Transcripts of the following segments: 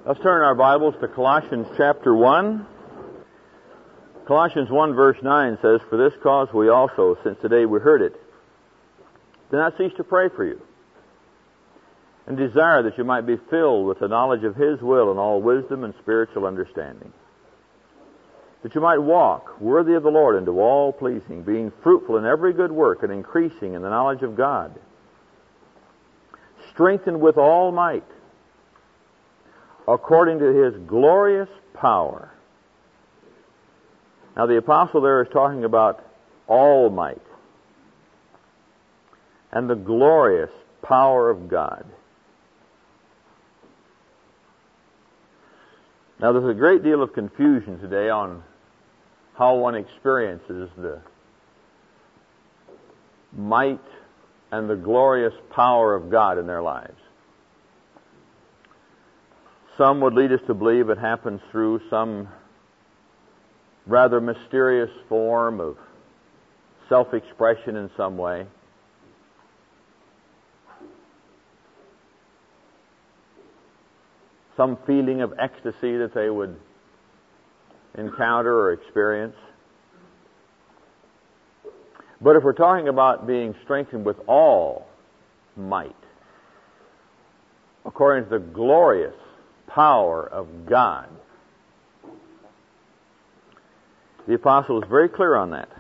Let's turn our Bibles to Colossians chapter 1. Colossians 1 verse 9 says, "For this cause we also, since the day we heard it, do not cease to pray for you, and desire that you might be filled with the knowledge of His will in all wisdom and spiritual understanding, that you might walk worthy of the Lord unto all pleasing, being fruitful in every good work and increasing in the knowledge of God, strengthened with all might, according to His glorious power." Now the apostle there is talking about all might and the glorious power of God. Now there's a great deal of confusion today on how one experiences the might and the glorious power of God in their lives. Some would lead us to believe it happens through some rather mysterious form of self-expression in some way. Some feeling of ecstasy that they would encounter or experience. But if we're talking about being strengthened with all might, according to the glorious power of God, the apostle is very clear on that.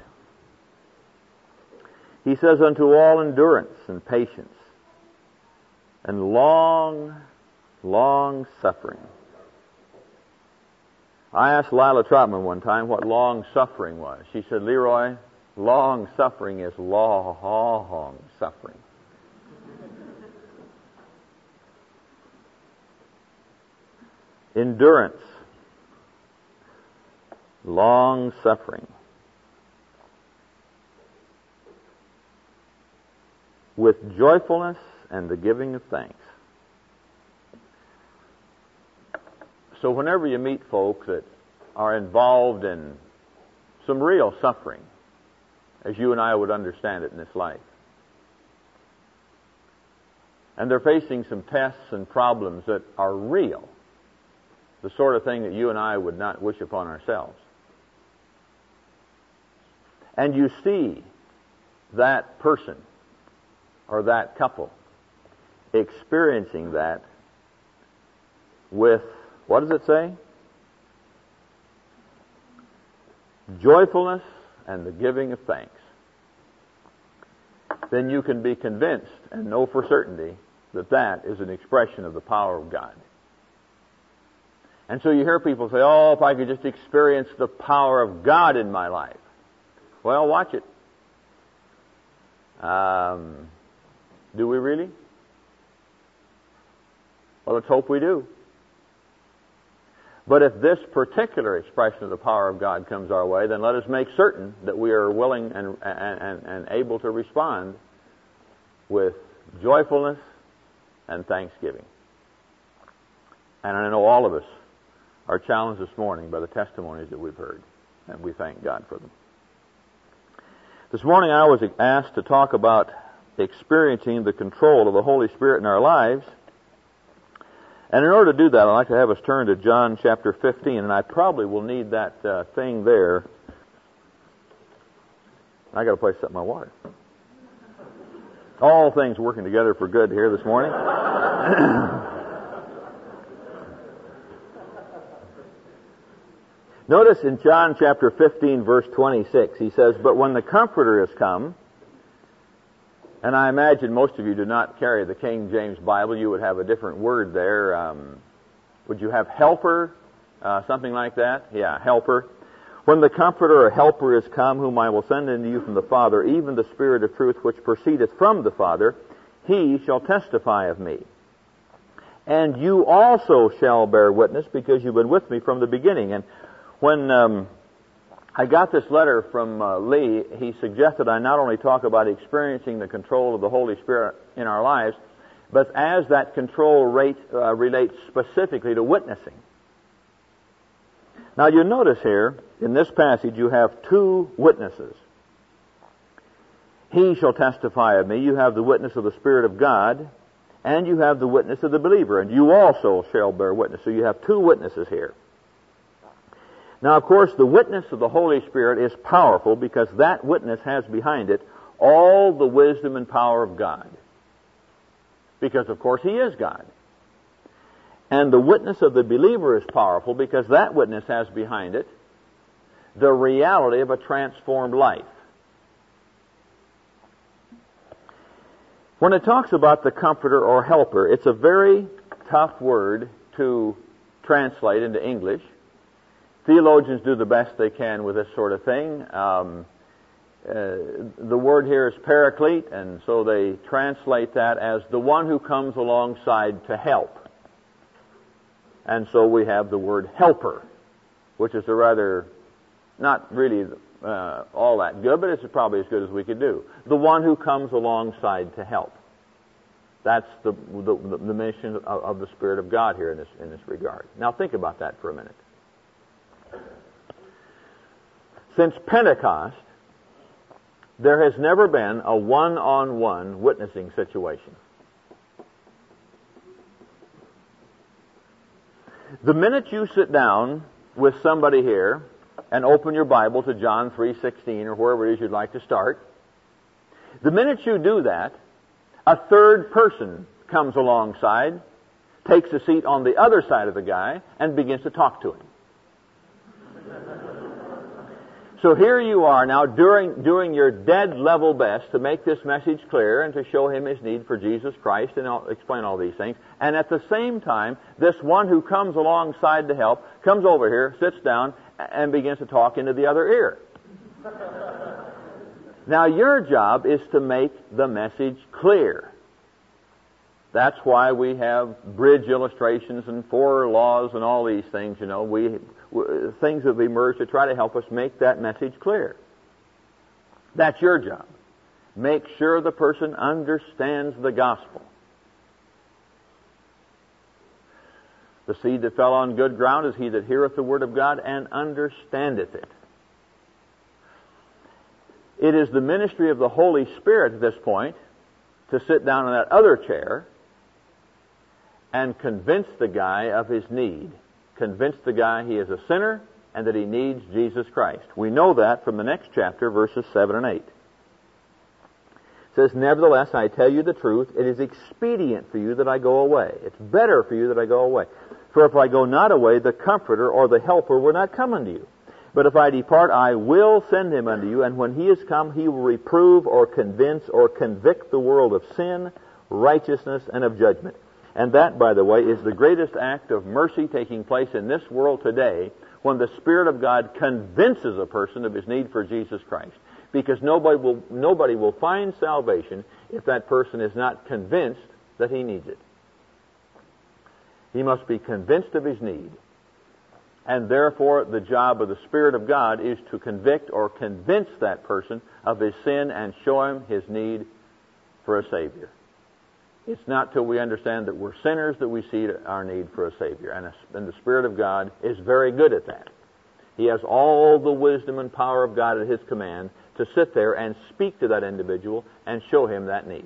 He says, "Unto all endurance and patience and long suffering." I asked Lila Trotman one time what long suffering was. She said, "Leroy, long suffering is long suffering." Endurance, long suffering, with joyfulness and the giving of thanks. So whenever you meet folk that are involved in some real suffering, as you and I would understand it in this life, and they're facing some tests and problems that are real, the sort of thing that you and I would not wish upon ourselves, and you see that person or that couple experiencing that with, what does it say? Joyfulness and the giving of thanks. Then you can be convinced and know for certainty that that is an expression of the power of God. And so you hear people say, "Oh, if I could just experience the power of God in my life." Well, watch it. Do we really? Well, let's hope we do. But if this particular expression of the power of God comes our way, then let us make certain that we are willing and able to respond with joyfulness and thanksgiving. And I know all of us are challenged this morning by the testimonies that we've heard, and we thank God for them. This morning I was asked to talk about experiencing the control of the Holy Spirit in our lives. And in order to do that, I'd like to have us turn to John chapter 15, and I probably will need that thing there. I got to place up my water. All things working together for good here this morning. Notice in John chapter 15, verse 26, he says, "But when the Comforter is come," and I imagine most of you do not carry the King James Bible, you would have a different word there. Would you have helper? Something like that? Yeah, helper. "When the Comforter or helper is come, whom I will send unto you from the Father, even the Spirit of truth which proceedeth from the Father, He shall testify of me. And you also shall bear witness, because you've been with me from the beginning." And when I got this letter from Lee, he suggested I not only talk about experiencing the control of the Holy Spirit in our lives, but as that control relates specifically to witnessing. Now you notice here, in this passage, you have two witnesses. He shall testify of me. You have the witness of the Spirit of God, and you have the witness of the believer, and you also shall bear witness. So you have two witnesses here. Now, of course, the witness of the Holy Spirit is powerful because that witness has behind it all the wisdom and power of God. Because, of course, He is God. And the witness of the believer is powerful because that witness has behind it the reality of a transformed life. When it talks about the Comforter or Helper, it's a very tough word to translate into English. Theologians do the best they can with this sort of thing. The word here is paraclete, and so they translate that as the one who comes alongside to help. And so we have the word helper, which is a rather, not really all that good, but it's probably as good as we could do. The one who comes alongside to help. That's the mission of the Spirit of God here in this regard. Now think about that for a minute. Since Pentecost, there has never been a one-on-one witnessing situation. The minute you sit down with somebody here and open your Bible to John 3:16 or wherever it is you'd like to start, the minute you do that, a third person comes alongside, takes a seat on the other side of the guy, and begins to talk to him. So here you are now doing your dead level best to make this message clear and to show him his need for Jesus Christ, and I'll explain all these things. And at the same time, this one who comes alongside to help comes over here, sits down, and begins to talk into the other ear. Now your job is to make the message clear. That's why we have bridge illustrations and four laws and all these things, you know. Things have emerged to try to help us make that message clear. That's your job. Make sure the person understands the gospel. The seed that fell on good ground is he that heareth the word of God and understandeth it. It is the ministry of the Holy Spirit at this point to sit down in that other chair and convince the guy of his need. Convince the guy he is a sinner and that he needs Jesus Christ. We know that from the next chapter, verses 7 and 8. It says, "Nevertheless, I tell you the truth, it is expedient for you that I go away. It's better for you that I go away. For if I go not away, the Comforter or the Helper will not come unto you. But if I depart, I will send him unto you, and when he is come, he will reprove or convince or convict the world of sin, righteousness, and of judgment." And that, by the way, is the greatest act of mercy taking place in this world today, when the Spirit of God convinces a person of his need for Jesus Christ. Because nobody will find salvation if that person is not convinced that he needs it. He must be convinced of his need. And therefore, the job of the Spirit of God is to convict or convince that person of his sin and show him his need for a Savior. It's not till we understand that we're sinners that we see our need for a Savior. And the Spirit of God is very good at that. He has all the wisdom and power of God at his command to sit there and speak to that individual and show him that need.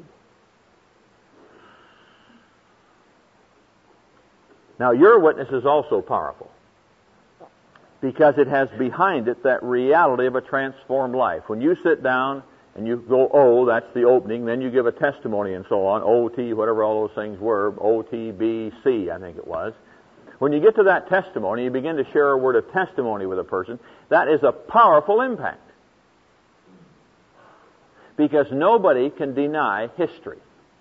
Now, your witness is also powerful because it has behind it that reality of a transformed life. When you sit down and you go, oh, that's the opening, then you give a testimony and so on, O-T, whatever all those things were, O-T-B-C, I think it was. When you get to that testimony, you begin to share a word of testimony with a person, that is a powerful impact. Because nobody can deny history.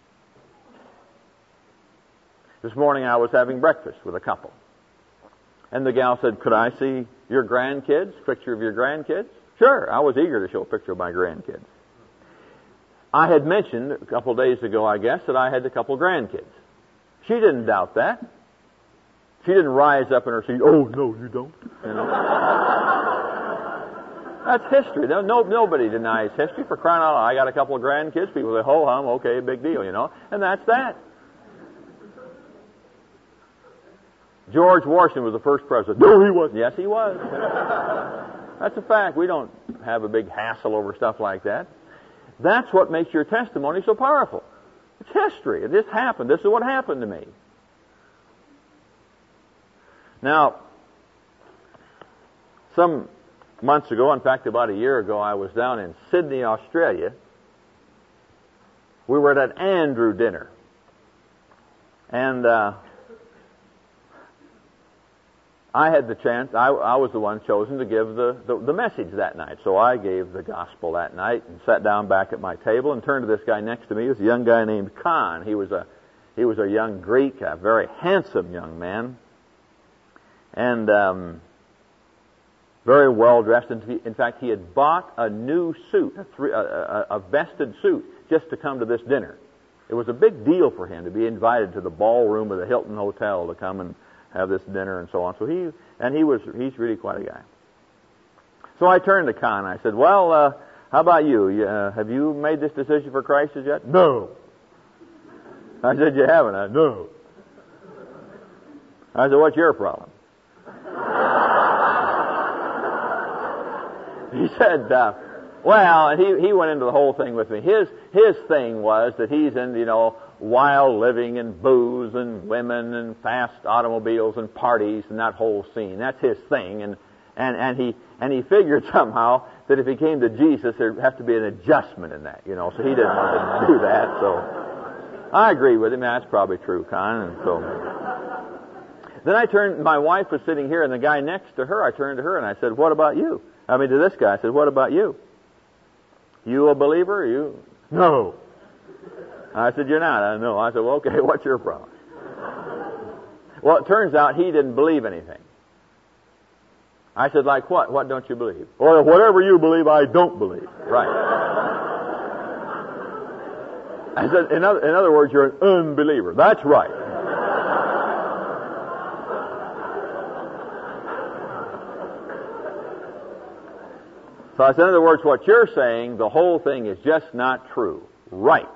This morning I was having breakfast with a couple. And the gal said, "Could I see your grandkids, picture of your grandkids?" Sure, I was eager to show a picture of my grandkids. I had mentioned a couple of days ago, I guess, that I had a couple of grandkids. She didn't doubt that. She didn't rise up in her seat, "Oh, no, you don't." You know? That's history. Nobody denies history. For crying out loud, I got a couple of grandkids. People say, "Ho-hum, okay, big deal," you know. And that's that. George Washington was the first president. No, he wasn't. Yes, he was. That's a fact. We don't have a big hassle over stuff like that. That's what makes your testimony so powerful. It's history. It just happened. This is what happened to me. Now, some months ago, in fact about a year ago, I was down in Sydney, Australia. We were at an Andrew dinner. And I had the chance, I was the one chosen to give the message that night. So I gave the gospel that night and sat down back at my table and turned to this guy next to me. He was a young guy named Khan. He was a young Greek, a very handsome young man. And very well dressed. In fact, he had bought a new suit, a vested suit, just to come to this dinner. It was a big deal for him to be invited to the ballroom of the Hilton Hotel to come and have this dinner and so on. So he's really quite a guy. So I turned to Khan and I said, "Well, how about you? Have you made this decision for Christ as yet?" "No." I said, "You haven't?" "No." I said, "What's your problem?" He said, well, and he went into the whole thing with me. His thing was that he's in, wild living and booze and women and fast automobiles and parties and that whole scene. That's his thing. And he figured somehow that if he came to Jesus, there'd have to be an adjustment in that, So he didn't want to do that. So I agreed with him. That's probably true, Con. And so then I turned. My wife was sitting here, and the guy next to her. I turned to her and I said, "What about you?" To this guy, I said, "What about you? You a believer? You?" "No." I said, "You're not?" "No." I said, "Well, okay, what's your problem?" Well, it turns out he didn't believe anything. I said, "Like what? What don't you believe?" "Well, whatever you believe, I don't believe." "Right." I said, in other words, you're an unbeliever." "That's right." So I said, in other words, what you're saying, the whole thing is just not true. "Right."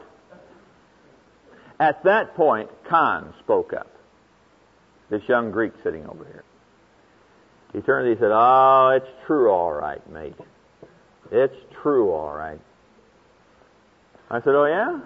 At that point, Khan spoke up. This young Greek sitting over here. He turned and he said, "Oh, it's true all right, mate. It's true all right." I said, "Oh, yeah?"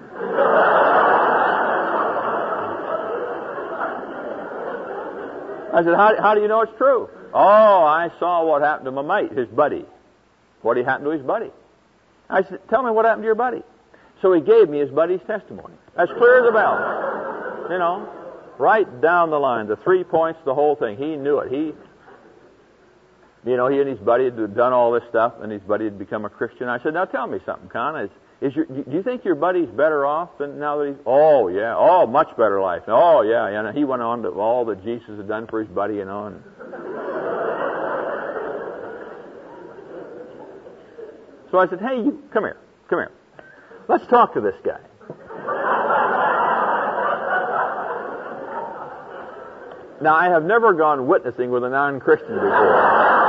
I said, how do you know it's true?" "Oh, I saw what happened to my mate, his buddy. What happened to his buddy." I said, "Tell me what happened to your buddy." So he gave me his buddy's testimony. As clear as a bell. Right down the line, the 3 points, the whole thing. He knew it. He and his buddy had done all this stuff, and his buddy had become a Christian. I said, "Now tell me something, Con. Do you think your buddy's better off than now that he's..." "Oh, yeah. Oh, much better life. Oh, yeah." And he went on to all that Jesus had done for his buddy, And so I said, "Hey, you, come here. Let's talk to this guy." Now, I have never gone witnessing with a non-Christian before.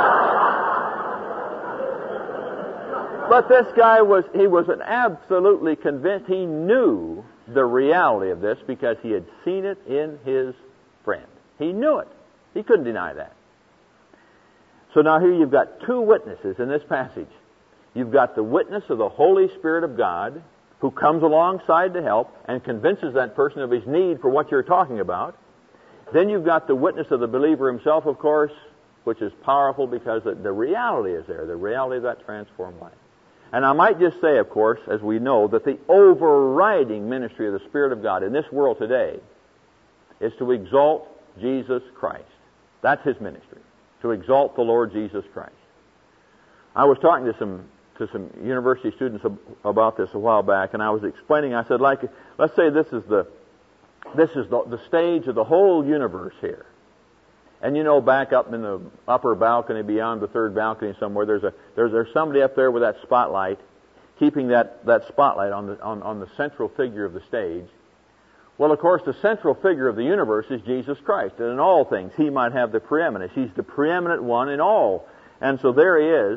But this guy was absolutely convinced. He knew the reality of this because he had seen it in his friend. He knew it. He couldn't deny that. So now here you've got two witnesses in this passage. You've got the witness of the Holy Spirit of God who comes alongside to help and convinces that person of his need for what you're talking about. Then you've got the witness of the believer himself, of course, which is powerful because the reality is there, the reality of that transformed life. And I might just say, of course, as we know, that the overriding ministry of the Spirit of God in this world today is to exalt Jesus Christ. That's His ministry, to exalt the Lord Jesus Christ. I was talking to some university students about this a while back, and I was explaining, I said, let's say this is the stage of the whole universe here. And back up in the upper balcony, beyond the third balcony somewhere, there's somebody up there with that spotlight, keeping that spotlight on the central figure of the stage. Well, of course, the central figure of the universe is Jesus Christ, and in all things He might have the preeminence. He's the preeminent one in all. And so there He is.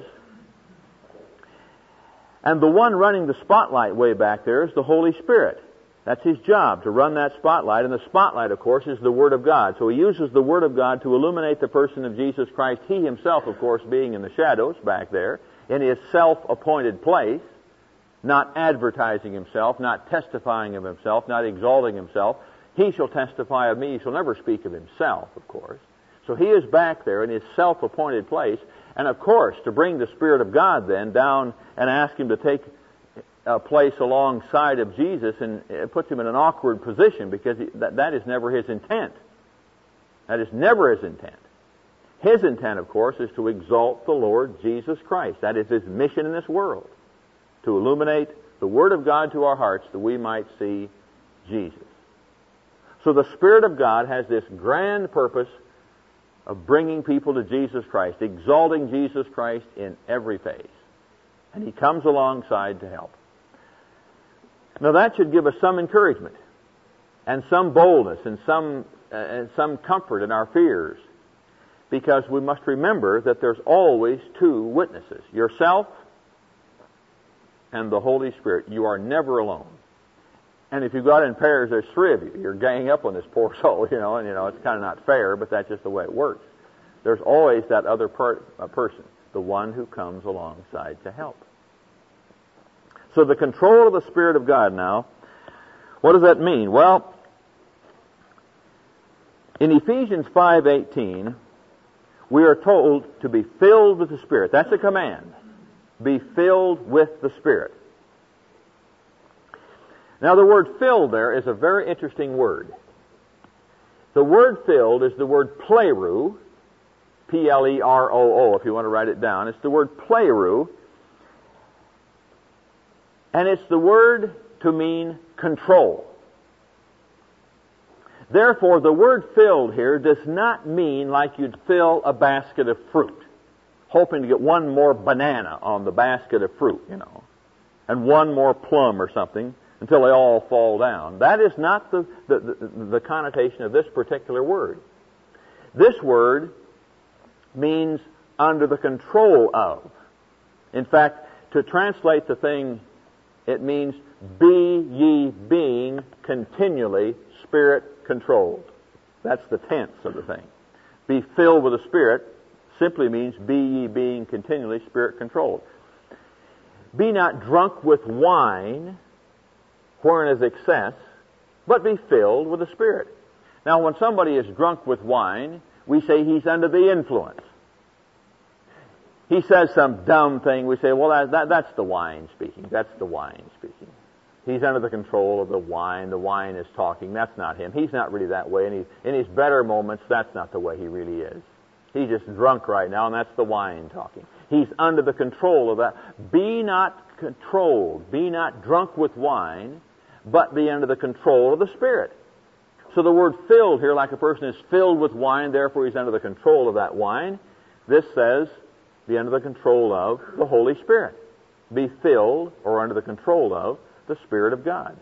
And the one running the spotlight way back there is the Holy Spirit. That's His job, to run that spotlight. And the spotlight, of course, is the Word of God. So He uses the Word of God to illuminate the person of Jesus Christ. He Himself, of course, being in the shadows back there, in His self-appointed place, not advertising himself, not testifying of himself, not exalting himself. He shall testify of me. He shall never speak of himself, of course. So he is back there in his self-appointed place. And of course, to bring the Spirit of God then down and ask him to take a place alongside of Jesus, and it puts him in an awkward position, because that is never his intent. That is never his intent. His intent, of course, is to exalt the Lord Jesus Christ. That is his mission in this world, to illuminate the Word of God to our hearts that we might see Jesus. So the Spirit of God has this grand purpose of bringing people to Jesus Christ, exalting Jesus Christ in every phase. And he comes alongside to help. Now that should give us some encouragement and some boldness and some comfort in our fears, because we must remember that there's always two witnesses, yourself and the Holy Spirit. You are never alone. And if you go out in pairs, there's three of you. You're ganging up on this poor soul, and it's kind of not fair, but that's just the way it works. There's always that other person, the one who comes alongside to help. So the control of the Spirit of God now, what does that mean? Well, in Ephesians 5:18, we are told to be filled with the Spirit. That's a command. Be filled with the Spirit. Now the word filled there is a very interesting word. The word filled is the word pleroo, P-L-E-R-O-O, if you want to write it down. It's the word pleroo, and it's the word to mean control. Therefore, the word filled here does not mean like you'd fill a basket of fruit, hoping to get one more banana on the basket of fruit, and one more plum or something until they all fall down. That is not the connotation of this particular word. This word means under the control of. In fact, to translate the thing, it means be ye being continually Spirit-controlled. That's the tense of the thing. Be filled with the Spirit simply means be ye being continually Spirit-controlled. Be not drunk with wine, wherein is excess, but be filled with the Spirit. Now, when somebody is drunk with wine, we say he's under the influence. He says some dumb thing, we say, well, that's the wine speaking. That's the wine speaking. He's under the control of the wine. The wine is talking. That's not him. He's not really that way. And in his better moments, that's not the way he really is. He's just drunk right now, and that's the wine talking. He's under the control of that. Be not controlled. Be not drunk with wine, but be under the control of the Spirit. So the word filled here, like a person is filled with wine, therefore he's under the control of that wine. This says, be under the control of the Holy Spirit. Be filled or under the control of the Spirit of God.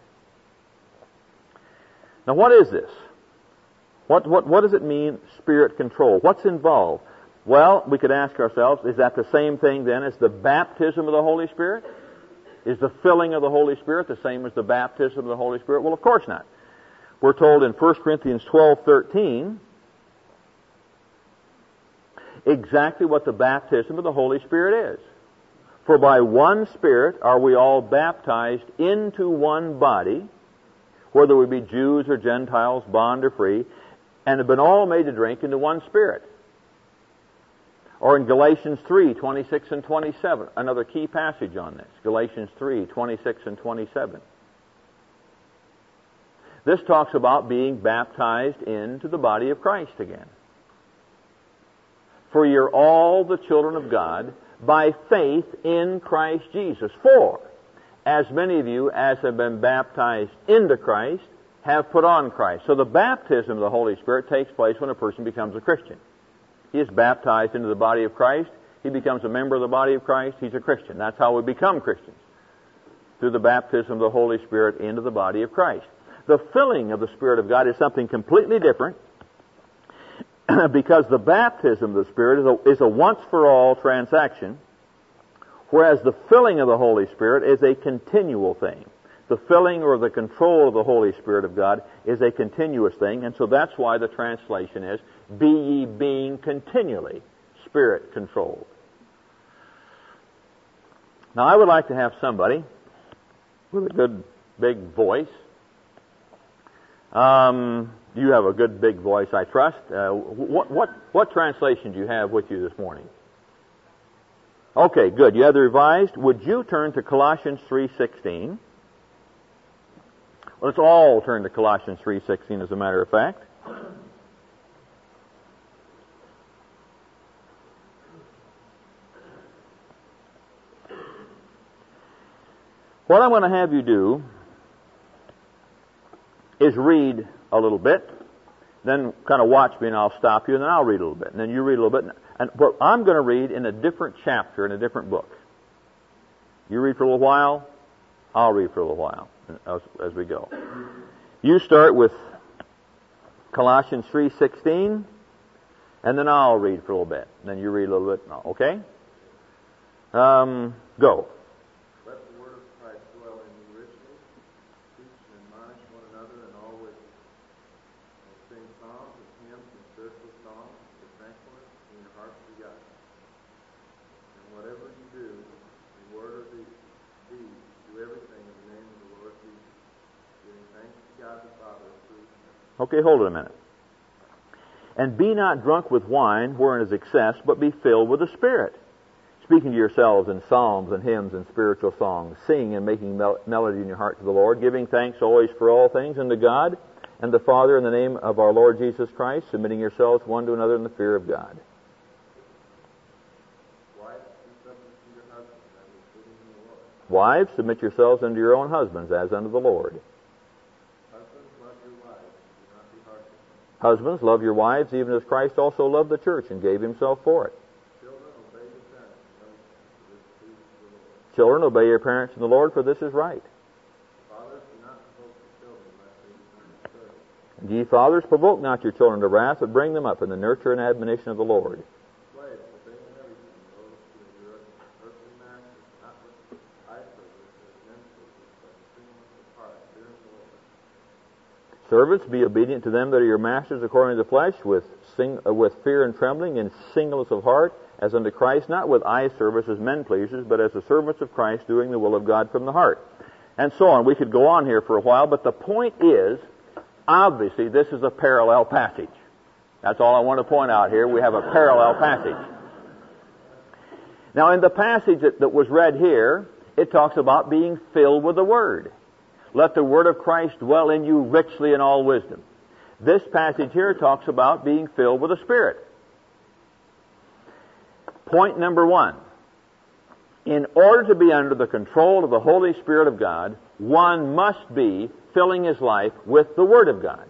Now what is this? What does it mean, Spirit control? What's involved? Well, we could ask ourselves, is that the same thing then as the baptism of the Holy Spirit? Is the filling of the Holy Spirit the same as the baptism of the Holy Spirit? Well, of course not. We're told in 1 Corinthians 12:13 exactly what the baptism of the Holy Spirit is. For by one Spirit are we all baptized into one body, whether we be Jews or Gentiles, bond or free, and have been all made to drink into one Spirit. Or in Galatians 3:26 and 27, another key passage on this. Galatians 3:26 and 27. This talks about being baptized into the body of Christ again. For you're all the children of God by faith in Christ Jesus. For as many of you as have been baptized into Christ have put on Christ. So the baptism of the Holy Spirit takes place when a person becomes a Christian. He is baptized into the body of Christ. He becomes a member of the body of Christ. He's a Christian. That's how we become Christians, through the baptism of the Holy Spirit into the body of Christ. The filling of the Spirit of God is something completely different, because the baptism of the Spirit is a once-for-all transaction, whereas the filling of the Holy Spirit is a continual thing. The filling or the control of the Holy Spirit of God is a continuous thing, and so that's why the translation is, be ye being continually Spirit-controlled. Now, I would like to have somebody with a good big voice. You have a good big voice, I trust. What translation do you have with you this morning? Okay, good. You have the Revised. Would you turn to Colossians 3:16? Let's all turn to Colossians 3:16 as a matter of fact. What I'm going to have you do is read a little bit, then kind of watch me and I'll stop you, and then I'll read a little bit, and then you read a little bit. But I'm going to read in a different chapter in a different book. You read for a little while, I'll read for a little while as we go. You start with Colossians 3:16, and then I'll read for a little bit. And then you read a little bit, okay? Go. Let the word of Christ dwell in you richly, teach and admonish one another in all wisdom. And sing psalms and hymns and spiritual songs with thankfulness in your hearts to God. And whatever you do, in word or deed, do everything in the name of the Lord Jesus, giving thanks to God the Father through Him. Okay, hold it a minute. And be not drunk with wine, wherein is excess, but be filled with the Spirit, speaking to yourselves in psalms and hymns and spiritual songs, singing and making melody in your heart to the Lord, giving thanks always for all things unto God and the Father in the name of our Lord Jesus Christ, submitting yourselves one to another in the fear of God. Wives, submit yourselves unto your own husbands as unto the Lord. Husbands, love your wives, even as Christ also loved the church and gave himself for it. Children, obey your parents in the Lord, for this is right. And ye fathers, provoke not your children to wrath, but bring them up in the nurture and admonition of the Lord. Servants, be obedient to them that are your masters according to the flesh, with fear and trembling, in singleness of heart, as unto Christ, not with eye service as men pleasers, but as the servants of Christ, doing the will of God from the heart. And so on. We could go on here for a while, but the point is, obviously, this is a parallel passage. That's all I want to point out here. We have a parallel passage. Now, in the passage that was read here, it talks about being filled with the Word. Let the Word of Christ dwell in you richly in all wisdom. This passage here talks about being filled with the Spirit. Point number one. In order to be under the control of the Holy Spirit of God, one must be filling his life with the Word of God.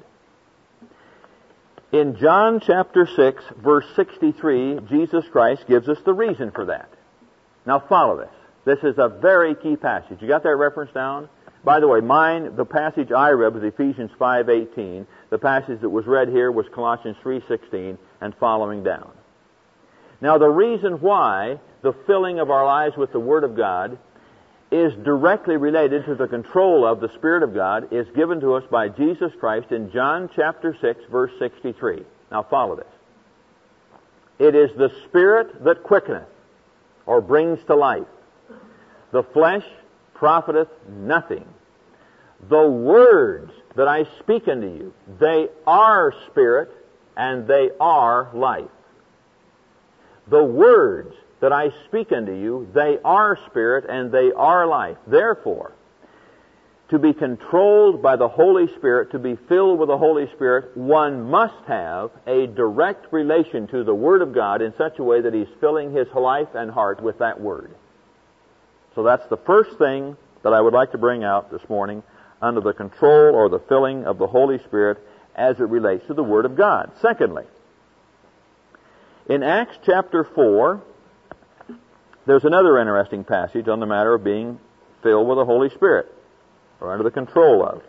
In John chapter 6, verse 63, Jesus Christ gives us the reason for that. Now follow this. This is a very key passage. You got that reference down? By the way, the passage I read was Ephesians 5:18. The passage that was read here was Colossians 3:16 and following down. Now, the reason why the filling of our lives with the Word of God is directly related to the control of the Spirit of God is given to us by Jesus Christ in John chapter 6, verse 63. Now, follow this. It is the Spirit that quickeneth, or brings to life. The flesh profiteth nothing. The words that I speak unto you, they are spirit and they are life. The words that I speak unto you, they are spirit and they are life. Therefore, to be controlled by the Holy Spirit, to be filled with the Holy Spirit, one must have a direct relation to the Word of God in such a way that he's filling his life and heart with that Word. So that's the first thing that I would like to bring out this morning under the control or the filling of the Holy Spirit as it relates to the Word of God. Secondly, in Acts chapter 4, there's another interesting passage on the matter of being filled with the Holy Spirit, or under the control of.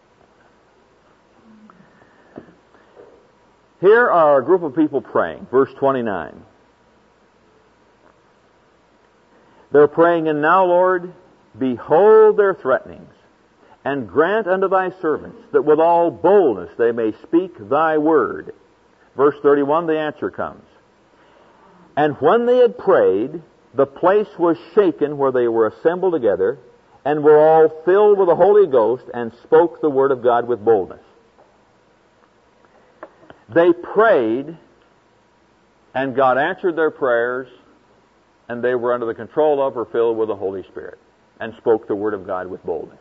Here are a group of people praying. Verse 29. They're praying, and now, Lord, behold their threatenings, and grant unto thy servants that with all boldness they may speak thy word. Verse 31, the answer comes. And when they had prayed, the place was shaken where they were assembled together, and were all filled with the Holy Ghost and spoke the word of God with boldness. They prayed, and God answered their prayers, and they were under the control of or filled with the Holy Spirit and spoke the word of God with boldness.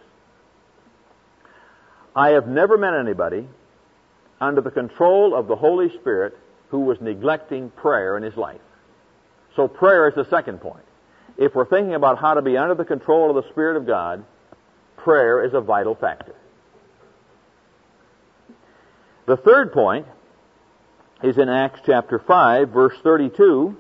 I have never met anybody under the control of the Holy Spirit who was neglecting prayer in his life. So prayer is the second point. If we're thinking about how to be under the control of the Spirit of God, prayer is a vital factor. The third point is in Acts chapter 5, verse 32.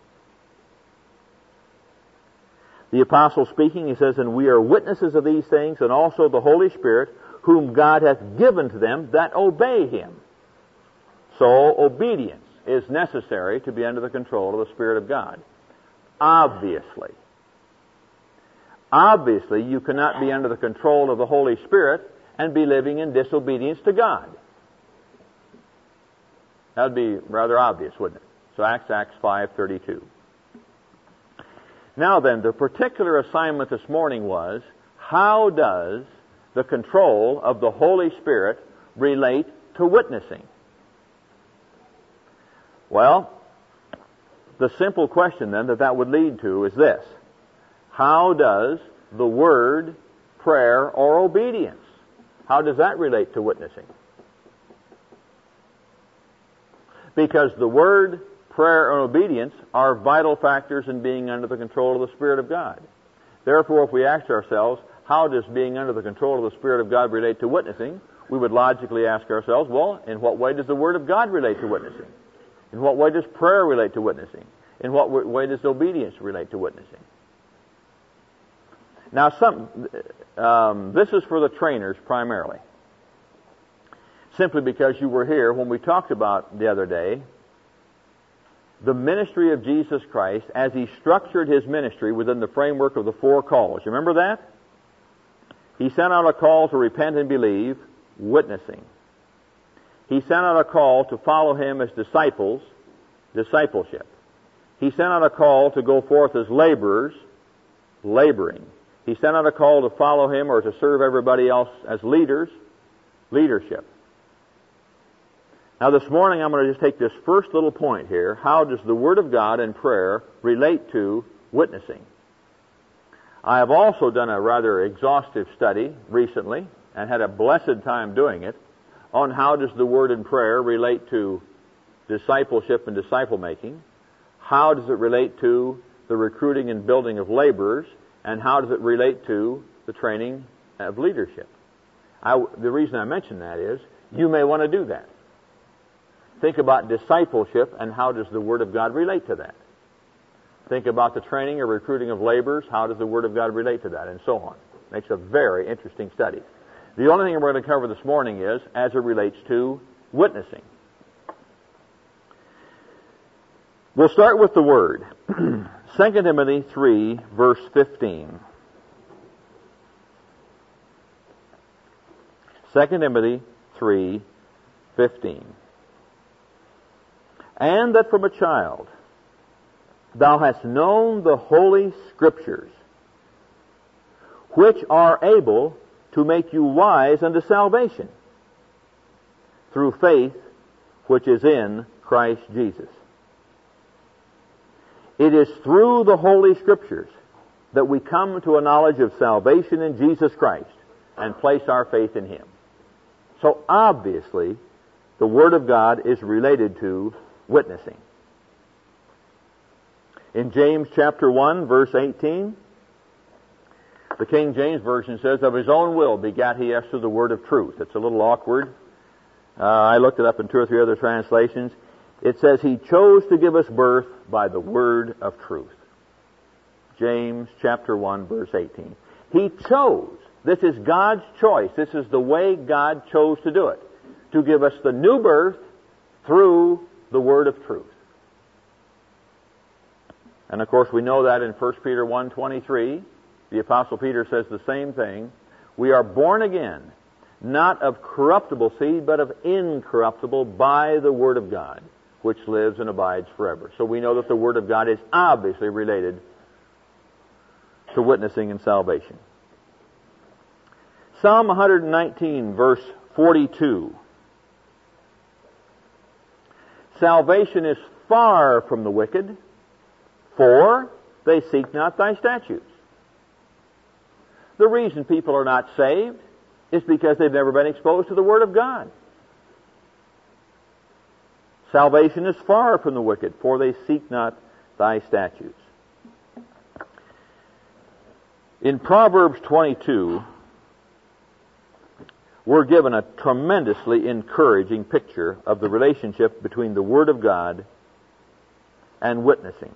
The apostle speaking, he says, "And we are witnesses of these things, and also the Holy Spirit, whom God hath given to them that obey him." So obedience is necessary to be under the control of the Spirit of God. Obviously, you cannot be under the control of the Holy Spirit and be living in disobedience to God. That would be rather obvious, wouldn't it? So Acts 5:32. Now then, the particular assignment this morning was, how does the control of the Holy Spirit relate to witnessing? Well, the simple question then that would lead to is this: how does the word, prayer, or obedience, how does that relate to witnessing? Because the word, prayer, and obedience are vital factors in being under the control of the Spirit of God. Therefore, if we ask ourselves, how does being under the control of the Spirit of God relate to witnessing? We would logically ask ourselves, well, in what way does the Word of God relate to witnessing? In what way does prayer relate to witnessing? In what way does obedience relate to witnessing? Now, this is for the trainers primarily. Simply because you were here when we talked about the other day the ministry of Jesus Christ as He structured His ministry within the framework of the four calls. You remember that? He sent out a call to repent and believe, witnessing. He sent out a call to follow Him as disciples, discipleship. He sent out a call to go forth as laborers, laboring. He sent out a call to follow Him or to serve everybody else as leaders, leadership. Now this morning I'm going to just take this first little point here. How does the Word of God and prayer relate to witnessing? I have also done a rather exhaustive study recently and had a blessed time doing it on how does the Word and prayer relate to discipleship and disciple making, how does it relate to the recruiting and building of laborers, and how does it relate to the training of leadership. The reason I mention that is you may want to do that. Think about discipleship and how does the Word of God relate to that. Think about the training or recruiting of laborers, how does the Word of God relate to that, and so on. Makes a very interesting study. The only thing we're going to cover this morning is as it relates to witnessing. We'll start with the Word. 2 Timothy 3, verse 15. 2 Timothy 3, 15. And that from a child thou hast known the Holy Scriptures, which are able to make you wise unto salvation, through faith which is in Christ Jesus. It is through the Holy Scriptures that we come to a knowledge of salvation in Jesus Christ and place our faith in Him. So obviously, the Word of God is related to witnessing. In James chapter 1, verse 18, the King James Version says, of His own will begat He us through the word of truth. It's a little awkward. I looked it up in 2 or 3 other translations. It says He chose to give us birth by the word of truth. James chapter 1, verse 18. He chose. This is God's choice. This is the way God chose to do it. To give us the new birth through the word of truth. And of course we know that in 1 Peter 1:23, the Apostle Peter says the same thing. We are born again, not of corruptible seed, but of incorruptible by the Word of God, which lives and abides forever. So we know that the Word of God is obviously related to witnessing and salvation. Psalm 119, verse 42. Salvation is far from the wicked, for they seek not thy statutes. The reason people are not saved is because they've never been exposed to the Word of God. Salvation is far from the wicked, for they seek not thy statutes. In Proverbs 22, we're given a tremendously encouraging picture of the relationship between the Word of God and witnessing.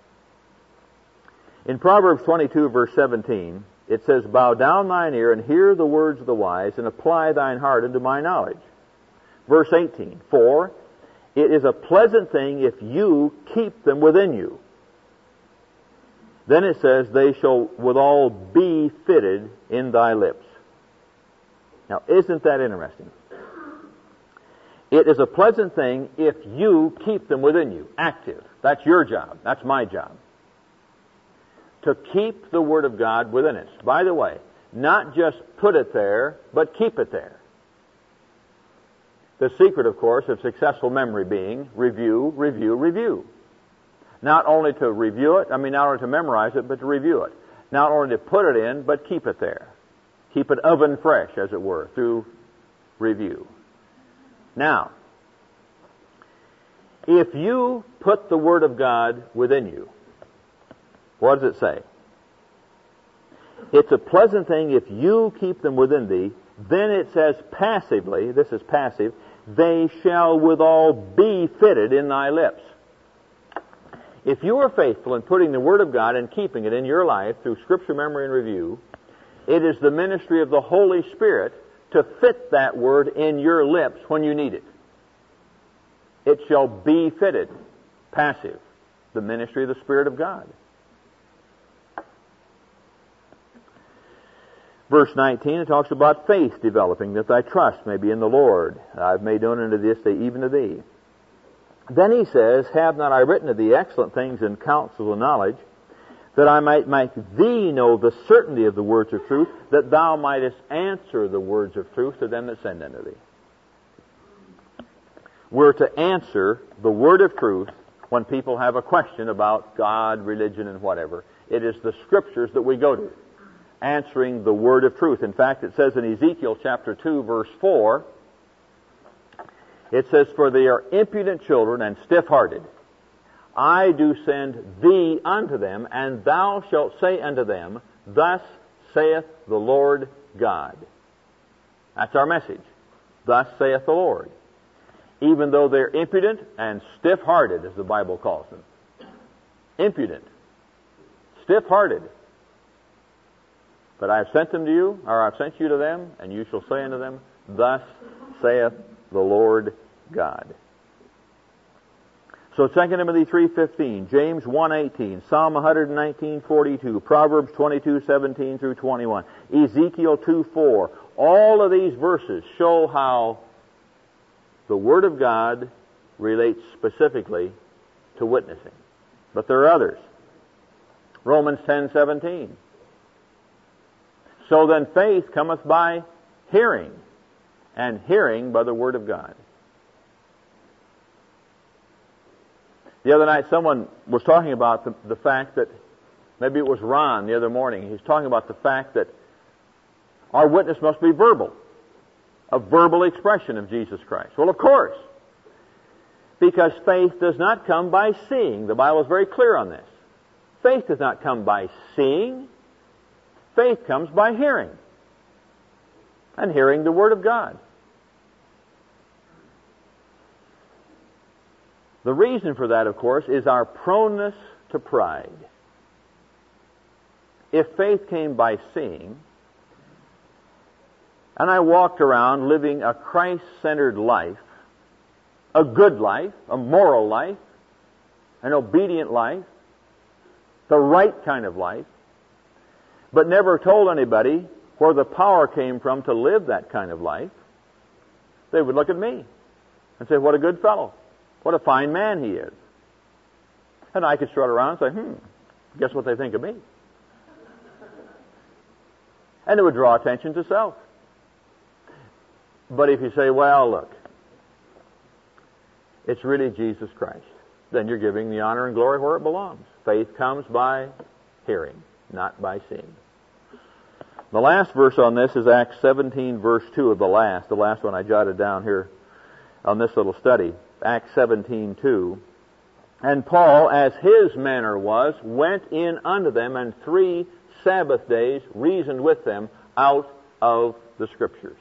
In Proverbs 22, verse 17, it says, Bow down thine ear and hear the words of the wise, and apply thine heart unto my knowledge. Verse 18, For it is a pleasant thing if you keep them within you. Then it says, They shall withal be fitted in thy lips. Now, isn't that interesting? It is a pleasant thing if you keep them within you, active. That's your job. That's my job. To keep the Word of God within us. By the way, not just put it there, but keep it there. The secret, of course, of successful memory being review, review, review. Not only to review it, not only to memorize it, but to review it. Not only to put it in, but keep it there. Keep it oven fresh, as it were, through review. Now, if you put the Word of God within you, what does it say? It's a pleasant thing if you keep them within thee. Then it says passively, this is passive, they shall withal be fitted in thy lips. If you are faithful in putting the Word of God and keeping it in your life through Scripture memory and review, it is the ministry of the Holy Spirit to fit that Word in your lips when you need it. It shall be fitted, passive, the ministry of the Spirit of God. Verse 19, it talks about faith developing, that thy trust may be in the Lord. I've made known unto this day even to thee. Then he says, Have not I written to thee excellent things in counsel and knowledge, that I might make thee know the certainty of the words of truth, that thou mightest answer the words of truth to them that send unto thee. We're to answer the word of truth when people have a question about God, religion, and whatever. It is the Scriptures that we go to, answering the word of truth. In fact, it says in Ezekiel chapter 2, verse 4, it says, For they are impudent children and stiff-hearted. I do send thee unto them, and thou shalt say unto them, Thus saith the Lord God. That's our message. Thus saith the Lord. Even though they're impudent and stiff-hearted, as the Bible calls them. Impudent. Stiff-hearted. But I have sent them to you, or I have sent you to them, and you shall say unto them, Thus saith the Lord God. So 2 Timothy 3:15, James 1:18, Psalm 119:42, Proverbs 22:17 through 21, Ezekiel 2:4. All of these verses show how the Word of God relates specifically to witnessing. But there are others. Romans 10:17. So then faith cometh by hearing, and hearing by the Word of God. The other night someone was talking about the fact that, maybe it was Ron the other morning, he was talking about the fact that our witness must be verbal, a verbal expression of Jesus Christ. Well, of course, because faith does not come by seeing. The Bible is very clear on this. Faith does not come by seeing. Faith comes by hearing, and hearing the Word of God. The reason for that, of course, is our proneness to pride. If faith came by seeing, and I walked around living a Christ-centered life, a good life, a moral life, an obedient life, the right kind of life, but never told anybody where the power came from to live that kind of life, they would look at me and say, what a good fellow. What a fine man he is. And I could strut around and say, guess what they think of me? And it would draw attention to self. But if you say, well, look, it's really Jesus Christ, then you're giving the honor and glory where it belongs. Faith comes by hearing, not by seeing. The last verse on this is Acts 17, verse 2 of the last one I jotted down here on this little study. Acts 17, 2. And Paul, as his manner was, went in unto them, and 3 Sabbath days reasoned with them out of the Scriptures.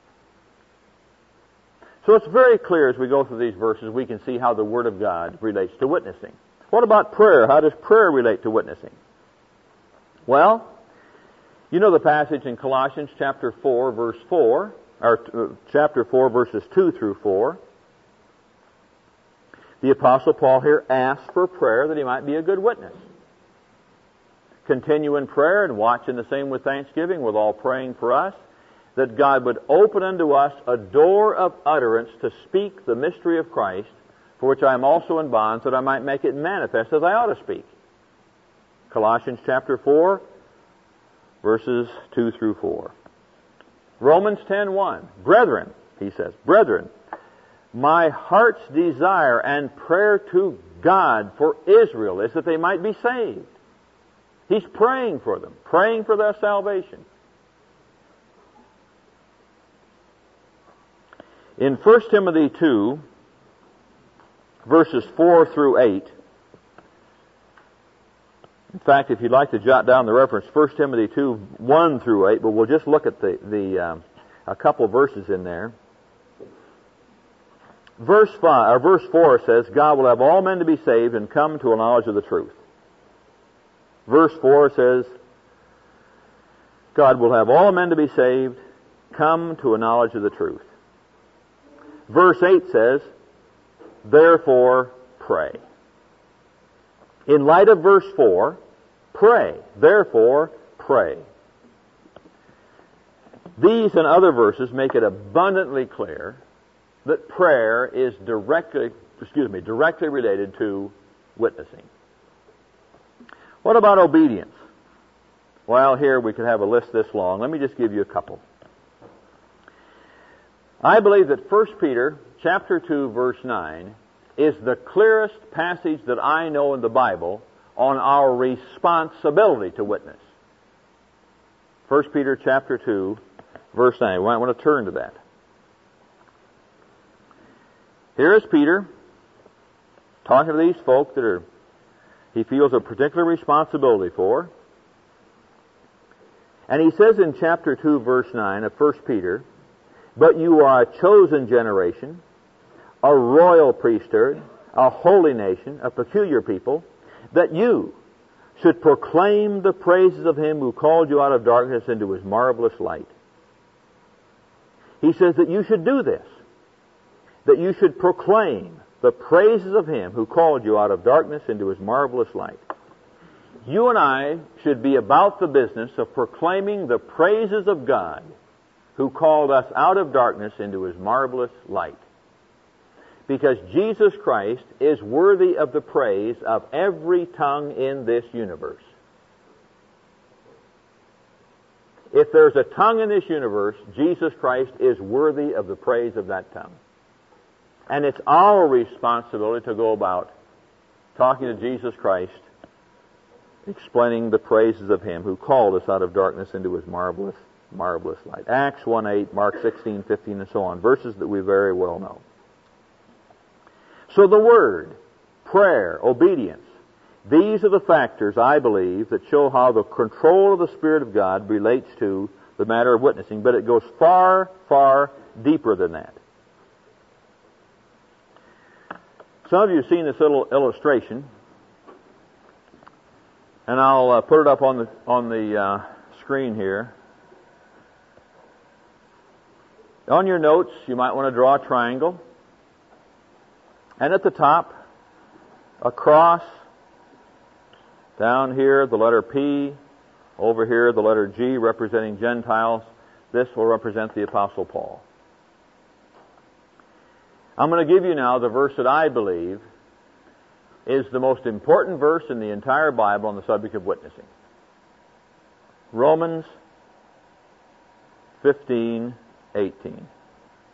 So it's very clear as we go through these verses, we can see how the Word of God relates to witnessing. What about prayer? How does prayer relate to witnessing? Well, you know the passage in Colossians chapter 4, verse 4, or chapter 4, verses 2 through 4. The Apostle Paul here asks for prayer that he might be a good witness. Continue in prayer and watch in the same with thanksgiving, with all praying for us, that God would open unto us a door of utterance to speak the mystery of Christ, for which I am also in bonds, that I might make it manifest as I ought to speak. Colossians chapter 4, verses 2 through 4. Romans 10:1. Brethren, he says, brethren, my heart's desire and prayer to God for Israel is that they might be saved. He's praying for them, praying for their salvation. In 1 Timothy 2, verses 4 through 8, in fact, if you'd like to jot down the reference, 1 Timothy 2, 1 through 8, but we'll just look at a couple verses in there. Verse 4 says, God will have all men to be saved and come to a knowledge of the truth. Verse 4 says, God will have all men to be saved, come to a knowledge of the truth. Verse 8 says, therefore pray. In light of verse 4, pray. Therefore pray. These and other verses make it abundantly clear that prayer is directly related to witnessing. What about obedience? Well, here we could have a list this long. Let me just give you a couple. I believe that 1 Peter chapter 2, verse 9 is the clearest passage that I know in the Bible on our responsibility to witness. 1 Peter chapter 2, verse 9. We might want to turn to that. Here is Peter talking to these folk that he feels a particular responsibility for. And he says in chapter 2, verse 9 of 1 Peter, but you are a chosen generation, a royal priesthood, a holy nation, a peculiar people, that you should proclaim the praises of Him who called you out of darkness into His marvelous light. He says that you should do this, that you should proclaim the praises of Him who called you out of darkness into His marvelous light. You and I should be about the business of proclaiming the praises of God who called us out of darkness into His marvelous light. Because Jesus Christ is worthy of the praise of every tongue in this universe. If there's a tongue in this universe, Jesus Christ is worthy of the praise of that tongue. And it's our responsibility to go about talking to Jesus Christ, explaining the praises of Him who called us out of darkness into His marvelous light. Acts 1:8, Mark 16:15, and so on. Verses that we very well know. So the Word, prayer, obedience, these are the factors, I believe, that show how the control of the Spirit of God relates to the matter of witnessing. But it goes far, far deeper than that. Some of you have seen this little illustration, and I'll put it up on the screen here. On your notes, you might want to draw a triangle. And at the top, a cross. Down here, the letter P. Over here, the letter G, representing Gentiles. This will represent the Apostle Paul. I'm going to give you now the verse that I believe is the most important verse in the entire Bible on the subject of witnessing. Romans 15:18.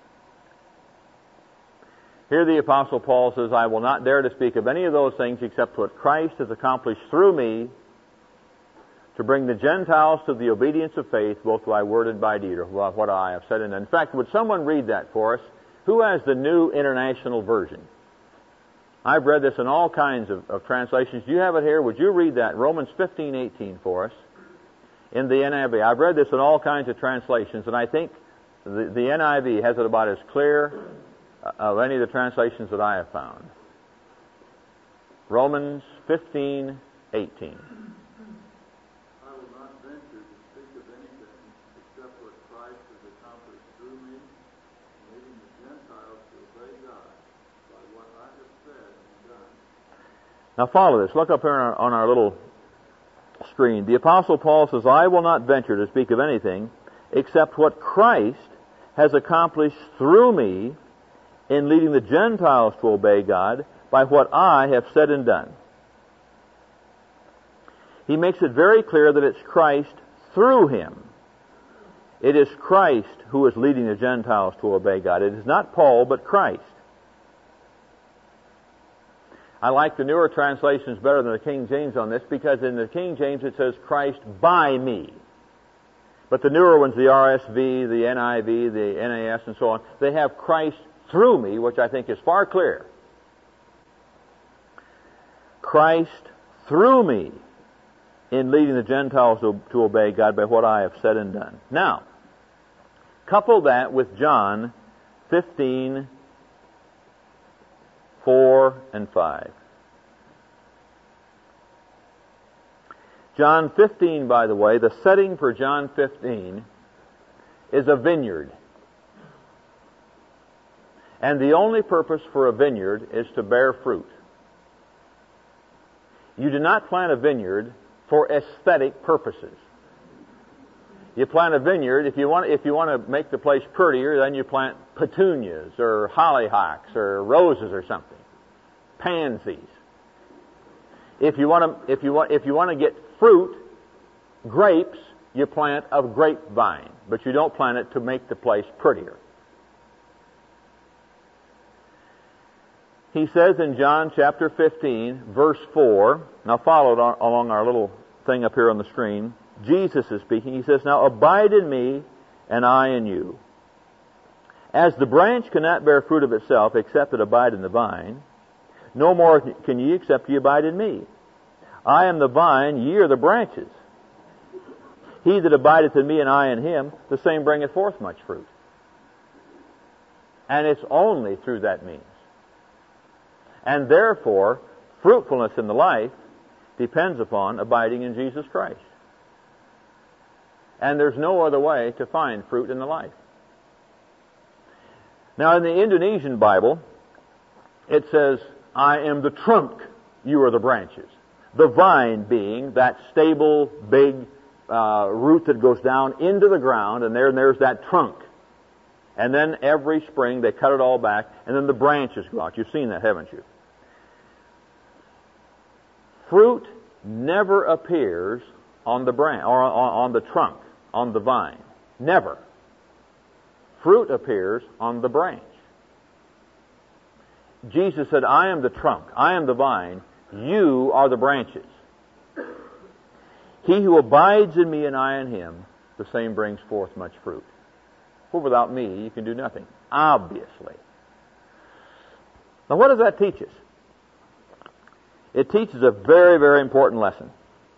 Here the Apostle Paul says, I will not dare to speak of any of those things except what Christ has accomplished through me to bring the Gentiles to the obedience of faith, both by word and by deed, or what I have said. And in fact, would someone read that for us? Who has the New International Version? I've read this in all kinds of translations. Do you have it here? Would you read that? Romans 15:18 for us in the NIV. I've read this in all kinds of translations, and I think the NIV has it about as clear of any of the translations that I have found. Romans 15:18. I will not venture to speak of anything except what Christ has accomplished through me, leading the Gentiles to obey God by what I have said and done. Now follow this. Look up here on our little screen. The Apostle Paul says, I will not venture to speak of anything except what Christ has accomplished through me in leading the Gentiles to obey God by what I have said and done. He makes it very clear that it's Christ through him. It is Christ who is leading the Gentiles to obey God. It is not Paul, but Christ. I like the newer translations better than the King James on this, because in the King James it says Christ by me. But the newer ones, the RSV, the NIV, the NAS, and so on, they have Christ through me, which I think is far clearer. Christ through me in leading the Gentiles to obey God by what I have said and done. Now, couple that with John 15, 4 and 5. John 15, by the way, the setting for John 15 is a vineyard. And the only purpose for a vineyard is to bear fruit. You do not plant a vineyard for aesthetic purposes. You plant a vineyard, if you want to make the place prettier, then you plant petunias or hollyhocks or roses or something. Pansies. If you want to get fruit, grapes, you plant a grapevine, but you don't plant it to make the place prettier. He says in John chapter 15, verse 4, now follow it along our little thing up here on the screen. Jesus is speaking. He says, now abide in me, and I in you. As the branch cannot bear fruit of itself except it abide in the vine, no more can ye except ye abide in me. I am the vine, ye are the branches. He that abideth in me and I in him, the same bringeth forth much fruit. And it's only through that means. And therefore, fruitfulness in the life depends upon abiding in Jesus Christ. And there's no other way to find fruit in the life. Now, in the Indonesian Bible, it says, I am the trunk, you are the branches. The vine being that stable, big root that goes down into the ground, and there's that trunk. And then every spring they cut it all back, and then the branches go out. You've seen that, haven't you? Fruit never appears on the branch or on the trunk, on the vine. Never. Fruit appears on the branch. Jesus said, I am the trunk, I am the vine, you are the branches. He who abides in me and I in him, the same brings forth much fruit. For without me, you can do nothing. Obviously. Now what does that teach us? It teaches a very, very important lesson.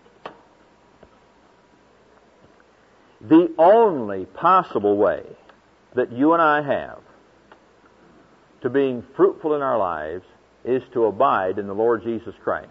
The only possible way that you and I have to being fruitful in our lives is to abide in the Lord Jesus Christ.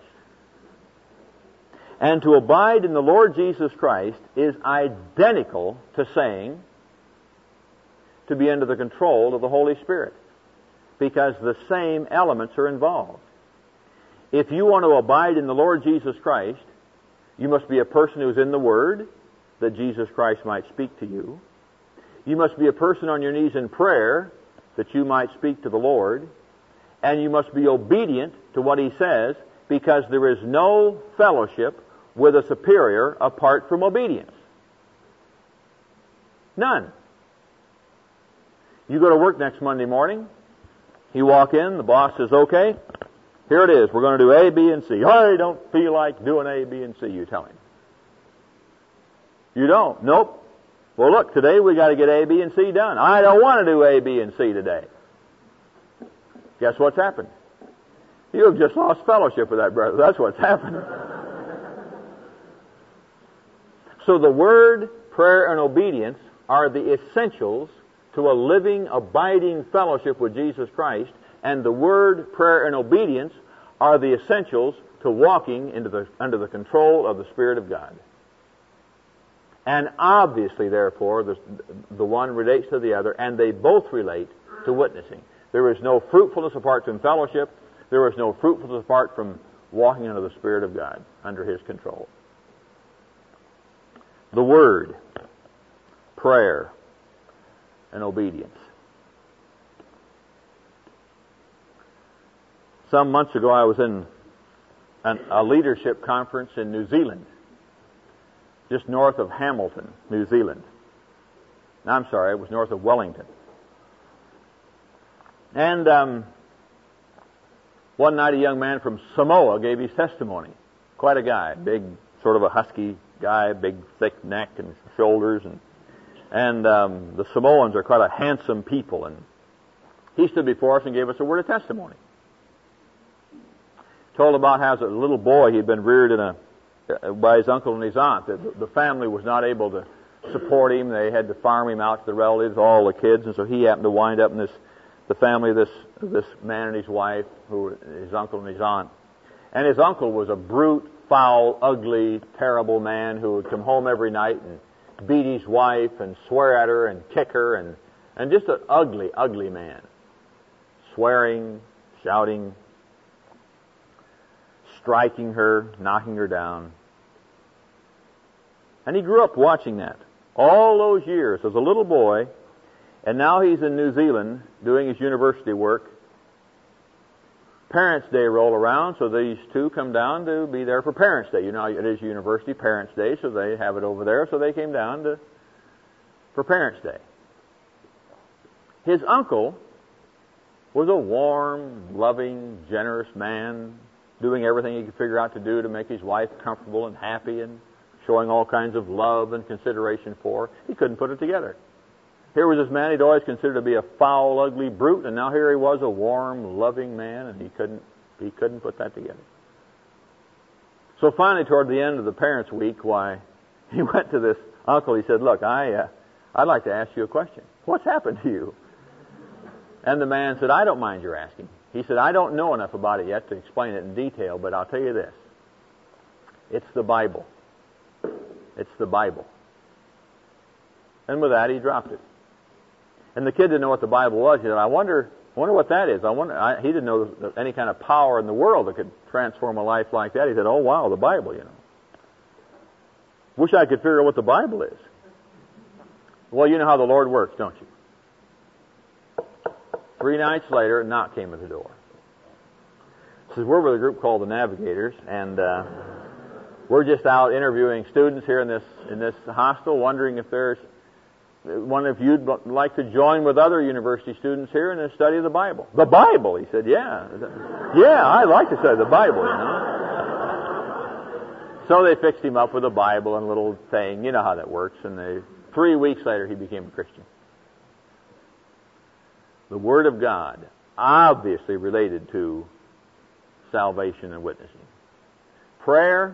And to abide in the Lord Jesus Christ is identical to saying to be under the control of the Holy Spirit, because the same elements are involved. If you want to abide in the Lord Jesus Christ, you must be a person who's in the Word, that Jesus Christ might speak to you. You must be a person on your knees in prayer, that you might speak to the Lord. And you must be obedient to what He says, because there is no fellowship with a superior apart from obedience. None. You go to work next Monday morning, You walk in, the boss says, okay, here it is. We're going to do A, B, and C. I don't feel like doing A, B, and C, you tell him. You don't? Nope. Well, look, today we got to get A, B, and C done. I don't want to do A, B, and C today. Guess what's happened? You have just lost fellowship with that brother. That's what's happened. So the Word, prayer, and obedience are the essentials to a living, abiding fellowship with Jesus Christ, and the Word, prayer, and obedience are the essentials to walking under the control of the Spirit of God. And obviously, therefore, the one relates to the other, and they both relate to witnessing. There is no fruitfulness apart from fellowship. There is no fruitfulness apart from walking under the Spirit of God, under His control. The Word, prayer, and obedience. Some months ago, I was in a leadership conference in New Zealand, just north of Hamilton, New Zealand. I'm sorry, it was north of Wellington. And one night a young man from Samoa gave his testimony. Quite a guy, big, sort of a husky guy, big, thick neck and shoulders. And the Samoans are quite a handsome people. And he stood before us and gave us a word of testimony. Told about how as a little boy he'd been reared by his uncle and his aunt. The family was not able to support him. They had to farm him out to the relatives, all the kids, and so he happened to wind up in the family of this man and his wife, who were his uncle and his aunt. And his uncle was a brute, foul, ugly, terrible man who would come home every night and beat his wife and swear at her and kick her and just an ugly, ugly man. Swearing, shouting, striking her, knocking her down. And he grew up watching that all those years as a little boy, and now he's in New Zealand doing his university work. Parents' Day roll around, so these two come down to be there for Parents' Day. You know, it is University Parents' Day, so they have it over there, so they came down for Parents' Day. His uncle was a warm, loving, generous man, doing everything he could figure out to do to make his wife comfortable and happy and showing all kinds of love and consideration for her. He couldn't put it together. Here was this man he'd always considered to be a foul, ugly brute, and now here he was, a warm, loving man, and he couldn't put that together. So finally, toward the end of the Parents' Week, he went to this uncle. He said, "Look, I'd like to ask you a question. What's happened to you?" And the man said, "I don't mind your asking." He said, "I don't know enough about it yet to explain it in detail, but I'll tell you this. It's the Bible. It's the Bible." And with that, he dropped it. And the kid didn't know what the Bible was. He said, I wonder what that is. He didn't know any kind of power in the world that could transform a life like that. He said, "Oh, wow, the Bible, you know. Wish I could figure out what the Bible is." Well, you know how the Lord works, don't you? 3 nights later, a knock came at the door. He says, "We're with a group called the Navigators, and we're just out interviewing students here in this hostel, wondering if you'd like to join with other university students here in the study of the Bible." "The Bible?" He said, "Yeah. Yeah, I like to study the Bible, you know." So they fixed him up with a Bible and a little thing. You know how that works. And 3 weeks later, he became a Christian. The Word of God, obviously related to salvation and witnessing. Prayer.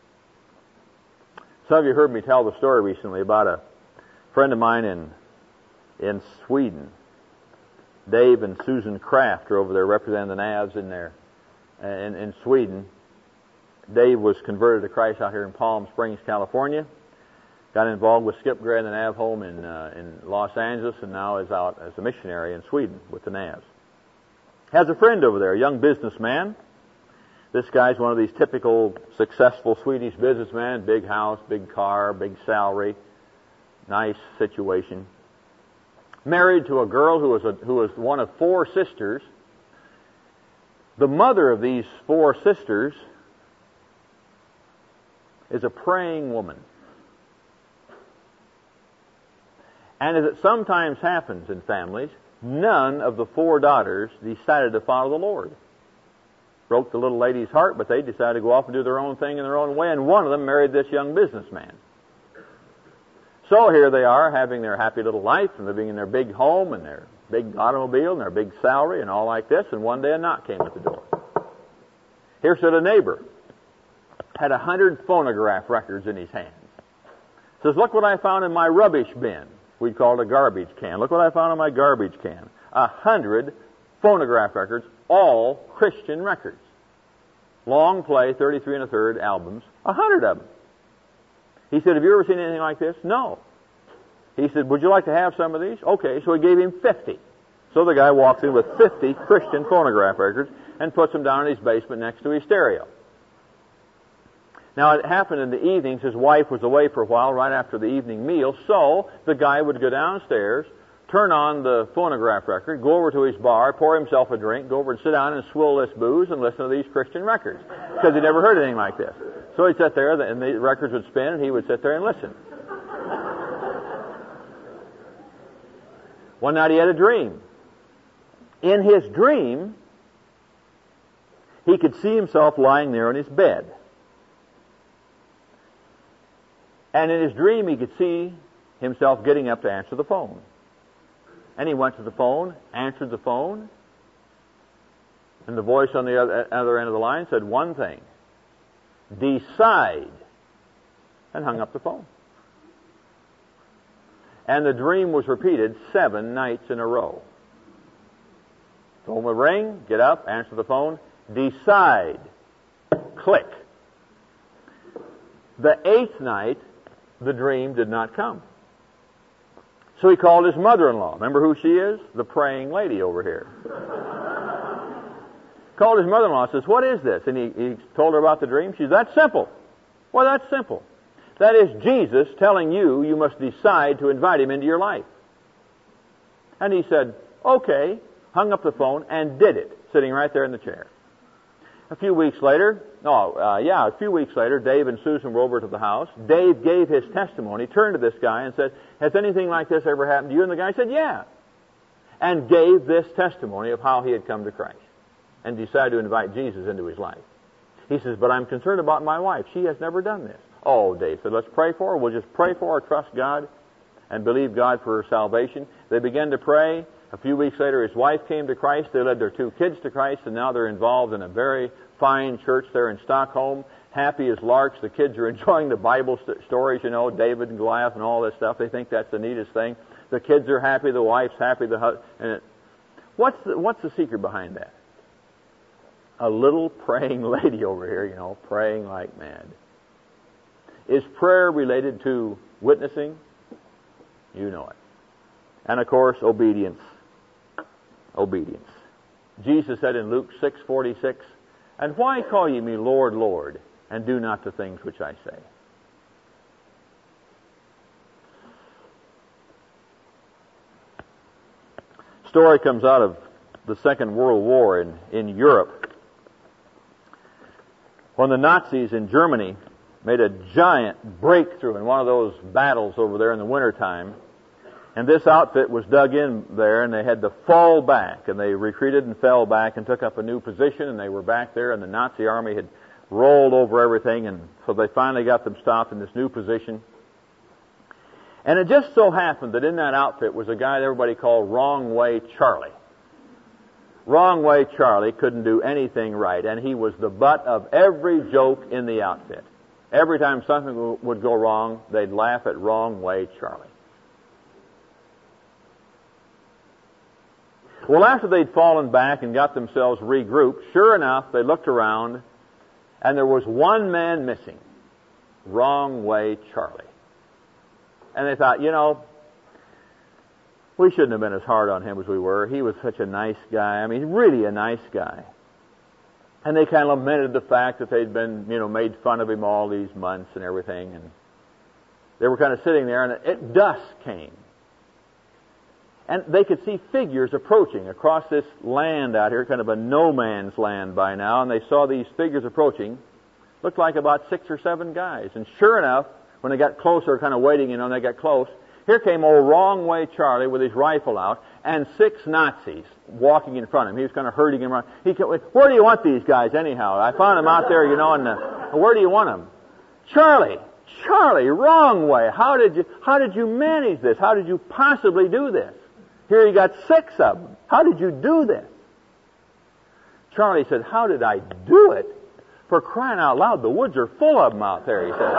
Some of you heard me tell the story recently about a friend of mine in Sweden. Dave and Susan Kraft are over there representing the Navs in Sweden. Dave was converted to Christ out here in Palm Springs, California. Got involved with Skip Gray and the Nav home in Los Angeles, and now is out as a missionary in Sweden with the Navs. Has a friend over there, a young businessman. This guy's one of these typical successful Swedish businessmen, big house, big car, big salary, nice situation. Married to a girl who was one of 4 sisters. The mother of these 4 sisters is a praying woman. And as it sometimes happens in families, none of the 4 daughters decided to follow the Lord. Broke the little lady's heart, but they decided to go off and do their own thing in their own way, and one of them married this young businessman. So here they are, having their happy little life and living in their big home and their big automobile and their big salary and all like this, and one day a knock came at the door. Here stood a neighbor, had 100 phonograph records in his hands. Says, look what I found in my rubbish bin. We'd call it a garbage can. Look what I found in my garbage can. 100 phonograph records, all Christian records. Long play, 33 1/3 albums, 100 of them. He said, have you ever seen anything like this? No. He said, would you like to have some of these? Okay, so he gave him 50. So the guy walks in with 50 Christian phonograph records and puts them down in his basement next to his stereo. Now, it happened in the evenings. His wife was away for a while right after the evening meal, so the guy would go downstairs, turn on the phonograph record, go over to his bar, pour himself a drink, go over and sit down and swill this booze and listen to these Christian records, because he never heard anything like this. So he'd sit there, and the records would spin, and he would sit there and listen. One night he had a dream. In his dream, he could see himself lying there in his bed. And in his dream, he could see himself getting up to answer the phone. And he went to the phone, answered the phone, and the voice on the other end of the line said one thing: decide, and hung up the phone. And the dream was repeated 7 nights in a row. Phone would ring, get up, answer the phone, decide, click. The 8th night, the dream did not come. So he called his mother-in-law. Remember who she is? The praying lady over here. Called his mother-in-law and says, what is this? And he told her about the dream. She said, that's simple. Well, that's simple. That is Jesus telling you you must decide to invite him into your life. And he said, okay, hung up the phone and did it, sitting right there in the chair. A few weeks later, Dave and Susan were over to the house. Dave gave his testimony, turned to this guy and said, has anything like this ever happened to you? And the guy said, yeah. And gave this testimony of how he had come to Christ and decided to invite Jesus into his life. He says, but I'm concerned about my wife. She has never done this. Oh, Dave said, let's pray for her. We'll just pray for her, trust God, and believe God for her salvation. They began to pray. A few weeks later, his wife came to Christ. They led their 2 kids to Christ, and now they're involved in a very fine church there in Stockholm. Happy as larks. The kids are enjoying the Bible stories, David and Goliath and all this stuff. They think that's the neatest thing. The kids are happy. The wife's happy. What's the secret behind that? A little praying lady over here, praying like mad. Is prayer related to witnessing? You know it. And of course, obedience. Obedience. Jesus said in Luke 6:46, and why call ye me Lord, Lord, and do not the things which I say? Story comes out of the Second World War in Europe, when the Nazis in Germany made a giant breakthrough in one of those battles over there in the wintertime. And this outfit was dug in there, and they had to fall back, and they retreated and fell back and took up a new position, and they were back there, and the Nazi army had rolled over everything, and so they finally got them stopped in this new position. And it just so happened that in that outfit was a guy that everybody called Wrong Way Charlie. Wrong Way Charlie couldn't do anything right, and he was the butt of every joke in the outfit. Every time something would go wrong, they'd laugh at Wrong Way Charlie. Well, after they'd fallen back and got themselves regrouped, sure enough, they looked around, and there was one man missing. Wrong Way Charlie. And they thought, we shouldn't have been as hard on him as we were. He was such a nice guy. I mean, really a nice guy. And they kind of lamented the fact that they'd been, made fun of him all these months and everything. And they were kind of sitting there, and dusk came. And they could see figures approaching across this land out here, kind of a no man's land by now. And they saw these figures approaching. Looked like about 6 or 7 guys. And sure enough, when they got closer, kind of waiting, and they got close, here came old Wrong Way Charlie with his rifle out, and 6 Nazis walking in front of him. He was kind of herding him around. Where do you want these guys anyhow? I found them out there, and where do you want them? Charlie, wrong way. How did you manage this? How did you possibly do this? Here you got 6 of them. How did you do this? Charlie said, how did I do it? For crying out loud, the woods are full of them out there, he said.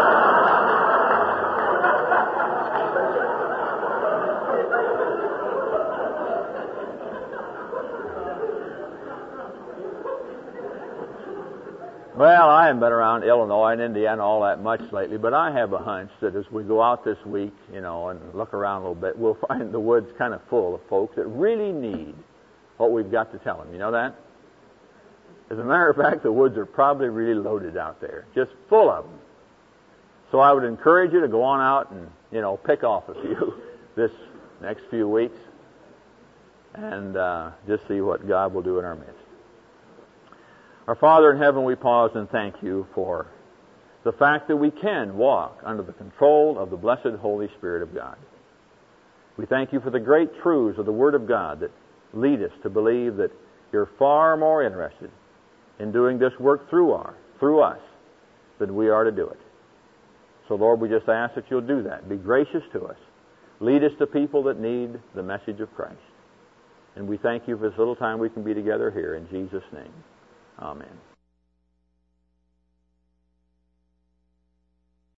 Well, I haven't been around Illinois and Indiana all that much lately, but I have a hunch that as we go out this week, and look around a little bit, we'll find the woods kind of full of folks that really need what we've got to tell them. You know that? As a matter of fact, the woods are probably really loaded out there, just full of them. So I would encourage you to go on out and, pick off a few this next few weeks and just see what God will do in our midst. Our Father in heaven, we pause and thank you for the fact that we can walk under the control of the blessed Holy Spirit of God. We thank you for the great truths of the Word of God that lead us to believe that you're far more interested in doing this work through us than we are to do it. So, Lord, we just ask that you'll do that. Be gracious to us. Lead us to people that need the message of Christ. And we thank you for this little time we can be together here. In Jesus' name, amen.